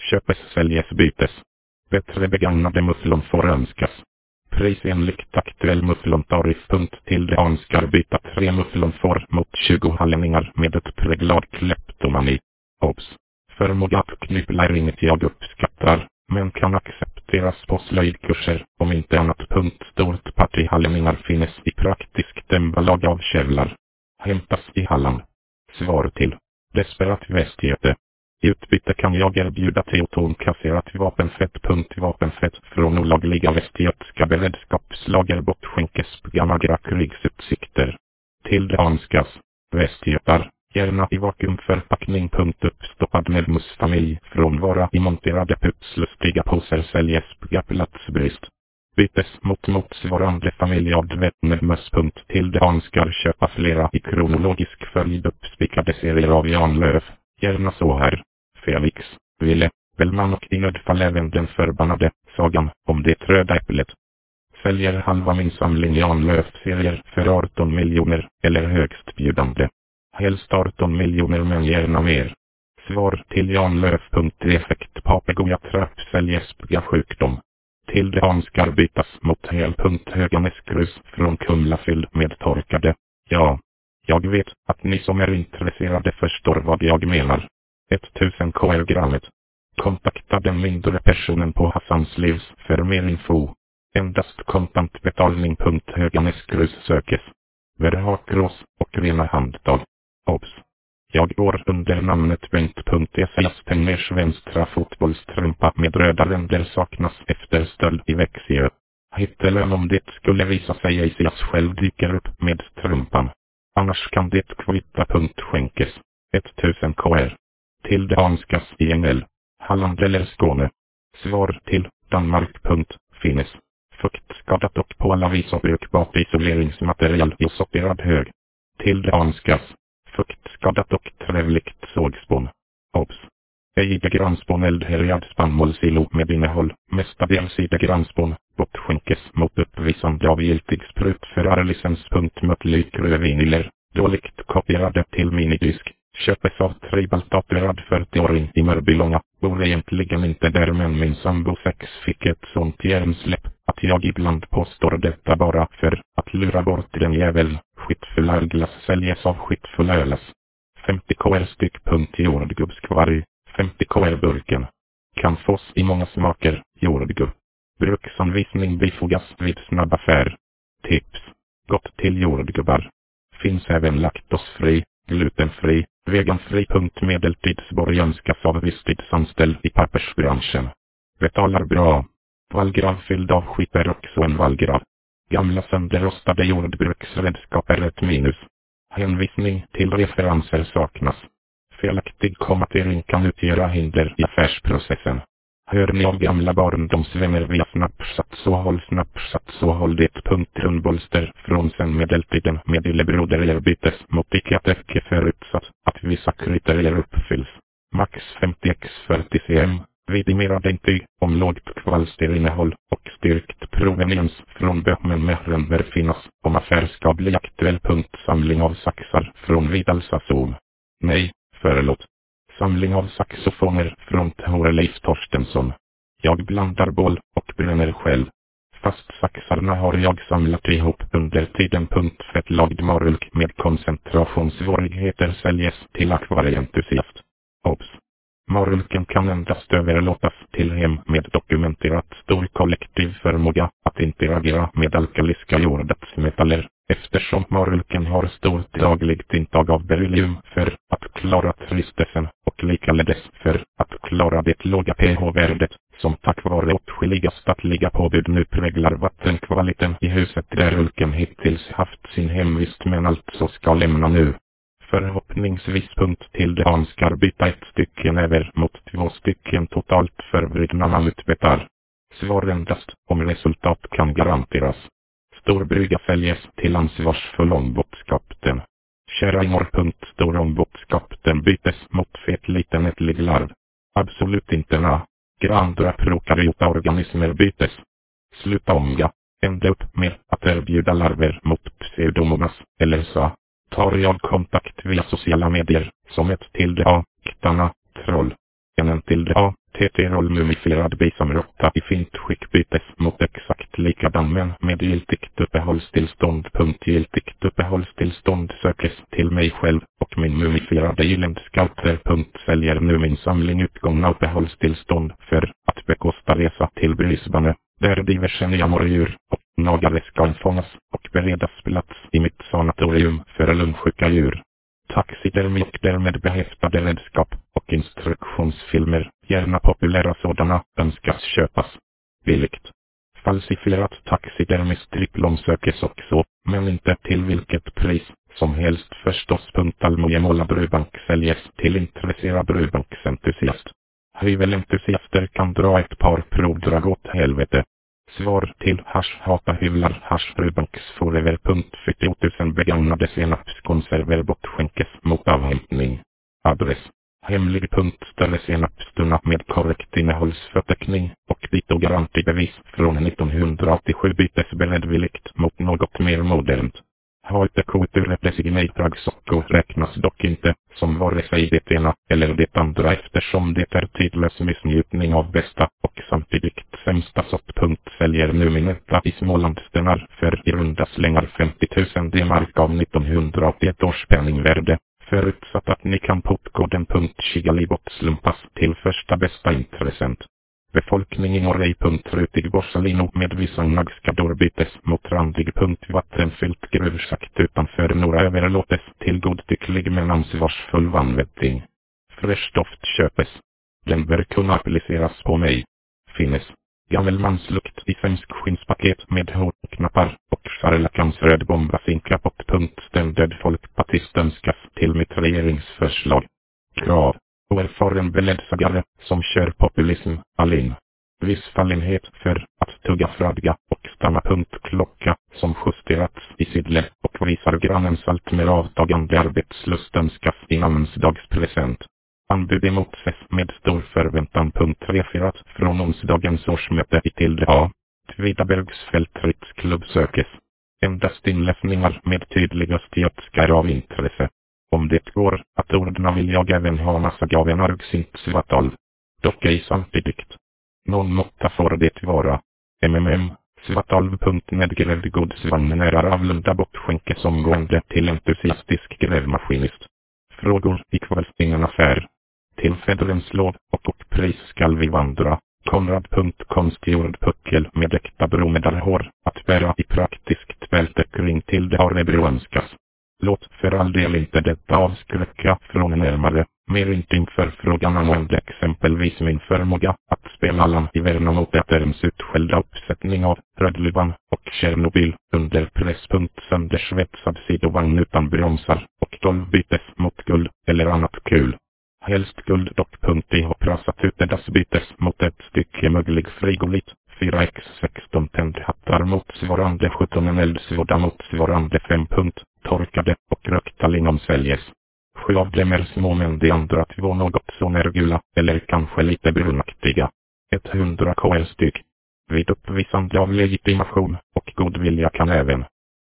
Köpes, säljes, bytes. Bättre begagnade mufflon får önskas. Pris enligt aktuell mufflontarif. Till det önskar byta 3 mufflon får mot 20 hallänningar med ett präglad kleptomani. Obs! Förmåga att knyppla är inget jag uppskattar, men kan accepteras på slöjdkurser, om inte annat. Stort parti hallänningar finnes i praktiskt embalag av kävlar. Hämtas i Halland. Svar till Desperat Västgöte. I utbyte kan jag erbjuda teotonkasserat vapenfett. Vapenfett från olagliga västgötska beredskapslager bortskänkes på gamla krigsutsikter. Till det önskas Västgötar, gärna i vakuumförpackning. Uppstoppad med musfamilj från vara i monterade putslustiga poser säljes på platsbrist. Bytes mot motsvarande familj av dvättnedmöss. Till det önskar köpa flera i kronologisk följd uppspikade serier av Jan Löf, gärna så här. Felix, Ville, Bellman och i nödfall även den förbannade sagan om det röda äpplet. Säljer halva min samling Jan Löf-serier för 18 miljoner eller högst bjudande. Helst 18 miljoner men gärna mer. Svar till Jan Löf. Effekt papegoja trapp säljes på sjukdom. Till det önskar bytas mot hel. Höganäskrus från Kumla fylld med torkade. Ja, jag vet att ni som är intresserade förstår vad jag menar. 1000 kr grammet. Kontakta den mindre personen på Hassans livs för mer info. Endast kontantbetalning. Höganäskrus sökes. Verhakrås och rena handtag. Obs! Jag går under namnet Bengt.se. Stängers vänstra fotbollstrumpa med röda ränder saknas efter stöld i Växjö. Hittelön om det skulle visa sig i Sias själv dyker upp med strumpan. Annars kan det kvitta. Skänkes. 1000 kr. Till det önskas i Engel, Halland eller Skåne. Svar till Danmark. Finnes. Fuktskadat och på alla vis brukbart isoleringsmaterial i sorterad hög. Till det önskas. Fuktskadat och trevligt sågspån. Obs! Ejde granspån eldhärjad spannmålsilo med innehåll, mestadels ejde granspån, bortskänkes mot uppvisande av giltig sprut för arlicens. Mötlykröviniler, dåligt kopierade till minidisk. Köpes av tribaltatuerad 40-åring i Mörbylånga, bor egentligen inte där men min sambo sex fick ett sånt hjärnsläpp att jag ibland påstår detta bara för att lura bort den jävel. Skitfulla ölglass säljes av skitfulla ölas. 50 kr styck. Jordgubbskvarg, 50 kr burken. Kan fås i många smaker, jordgubb. Bruksanvisning bifogas vid snabb affär. Tips. Gott till jordgubbar. Finns även laktosfri, glutenfri, veganfri. Medeltidsborg önskas av visstidsanställd i pappersbranschen. Betalar bra. Vallgrav fylld av skit är också en vallgrav. Gamla sönderrostade jordbruksredskap är ett minus. Hänvisning till referenser saknas. Felaktig kommatering kan utgöra hinder i affärsprocessen. Hör ni av gamla barndomsvänner via Snapchat så håll det. Rundbolster från sen medeltiden med illebroder erbytes mot icke förutsatt att vissa kriterier uppfylls. Max 50x 40 cm. Vidimerade intyg om lågt kvalsterinnehåll och styrkt proveniens från Böhmen med rönnbär finnas om affär ska bli aktuell. Samling av saxar från Vidalsazon. Nej, förlåt. Samling av saxofoner från Leif Torstensson. Jag blandar bål och bränner själv. Fast saxarna har jag samlat ihop under tiden. Fettlagd marulk med koncentrationssvårigheter säljes till akvarieentusiast. Obs! Marulken kan endast överlåtas till hem med dokumenterat stor kollektiv förmåga att interagera med alkaliska jordartsmetaller, eftersom marulken har stort dagligt intag av beryllium för att klara tristelsen och likaledes för att klara det låga pH-värdet, som tack vare åtskilliga statliga påbud nu präglar vattenkvaliteten i huset där ulken hittills haft sin hemvist men alltså ska lämna nu. Förhoppningsvis. Till det önskar byta 1 stycken över mot 2 stycken totalt förvridna mammutbetar. Svar endast om resultat kan garanteras. Stor brygga säljes till ansvarsfull ombåtskapten. Kära Ingor. Stor ombåtskapten bytes mot fet liten ättlig larv. Absolut inte na. Grandra prokaryota organismer bytes. Sluta omga. Ända upp med att erbjuda larver mot pseudomonas eller sa. Tar jag kontakt via sociala medier som ett till det A, ktana, troll. En till det A, TT-roll mumifierad bisamråtta i fint skick bytes mot exakt likadan men med giltigt uppehållstillstånd. Giltigt uppehållstillstånd sökes till mig själv och min mumifierade gyllenscouter. Säljer nu min samling utgångna uppehållstillstånd för att bekosta resa till Brisbane, där diverse nya morrdjur och nagare ska infångas och beredas plats i mitt sanatorium för lungsjuka djur. Taxidermi och därmed behäftade redskap och instruktionsfilmer, gärna populära sådana, önskas köpas. Billigt. Falsifierat taxidermiskt diplom sökes också, men inte till vilket pris som helst förstås. Almojemåla Brubank säljes till intresserad Brubanksentusiast. Hyvelentusiaster kan dra ett par provdrag åt helvete. Svar till hata hyvlar Brubanks forever. 40 000 begagnade senapskonserver bortskänkes mot avhämtning. Adress: hemlig. Större senapstunna med korrekt innehållsförteckning och dito garantibevis från 1987 bytes beredvilligt mot något mer modernt. HTQ Designate Socko räknas dock inte som vare sig det ena eller det andra eftersom det är tidlös missnjutning av bästa och samtidigt sämsta sort. Säljer nu min etta i Smålandsstenar för i runda slängar 50 000 D-mark av 1981 års penningvärde, förutsatt att ni kan portkoden .Shigalibot slumpas till första bästa intressent. Befolkning i Norge. Rutig Borsalino med vissa naggskador bytes mot randig. Vattenfyllt gruvschakt utanför Norra överlåtes till godtycklig men ansvarsfull vanvetting. Fräsch doft köpes. Den bör kunna appliceras på mig. Finnes. Gammelmanslukt i svensk skinspaket med hårknappar och charlakans röd bombasinklappot. Ständöd folkpartist önskas till mitt regeringsförslag. Krav. Oerfaren beledsagare som kör populism, Alin. Viss fallenhet för att tugga fradga och stanna. Klocka som justerats i Sidle och visar grannens allt mer avtagande arbetslust önskas i namnsdagspresent. Anbud emotses med stor förväntan. Referat från onsdagens årsmöte i Tilde A. Tvidabergsfält Ritsklubb sökes. Endast inläsningar med tydligast götska är av intresse. Om det går att ordna vill jag även ha massa gaven argsint Svatal. Dock ej samtidigt. Någon måtta får det vara. Svatalv.nedgrävd godsvagnen är avlunda bortskänkes omgående till entusiastisk grävmaskinist. Frågor ikväll ingen affär. Till fäderens lov och pris skall vi vandra. Konrad.konstgjord puckel med äkta bromedarhår att bära i praktiskt bälte kring till det Harebro önskas. Låt för all del inte detta avskräcka från närmare, mer intim förfrågan angående exempelvis min förmåga att spela Allan i Verna mot Äterns utskällda uppsättning av Rödluvan och Tjernobyl under press. Söndersvetsad sidovagn utan bromsar och 12 bytes mot guld eller annat kul. Helst guld dock. I har prasat ut deras bytes mot ett stycke möglig frigolit. 4x16 tändhattar motsvarande 17 en eldsvåda motsvarande 5. Torkade och rökta lingon säljes. 7 av dem är små men de andra 2 något så närgula eller kanske lite brunaktiga. 100 KL styck. Vid uppvisande av legitimation och god vilja kan även